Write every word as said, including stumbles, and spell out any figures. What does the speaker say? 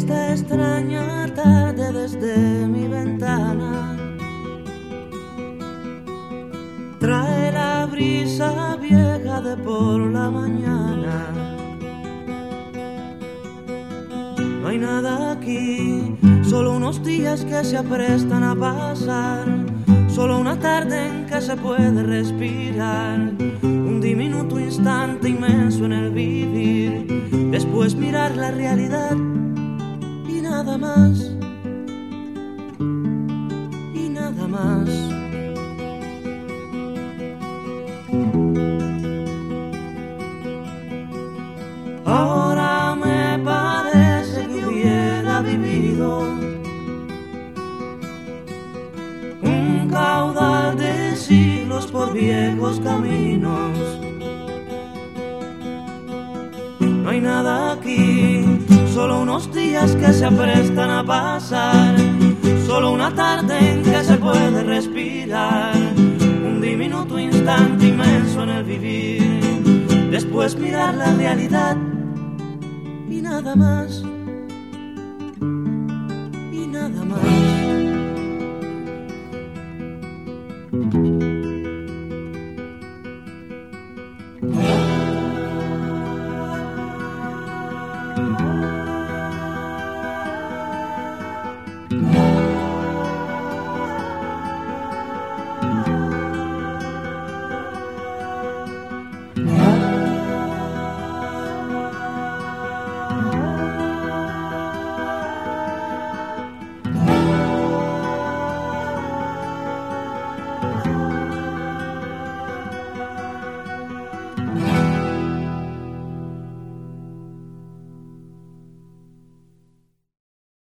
esta extraña tarde desde mi ventana trae la brisa vieja de por la mañana. No hay nada aquí, solo unos días que se aprestan a pasar, solo una tarde en que se puede respirar, un diminuto instante inmenso en el vivir, después mirar la realidad y nada más, y nada más. Ahora me parece que hubiera vivido un caudal de siglos por viejos caminos. No hay nada aquí, solo unos días que se aprestan a pasar, solo una tarde en que se puede respirar, un diminuto instante inmenso en el vivir, después mirar la realidad y nada más, y nada más.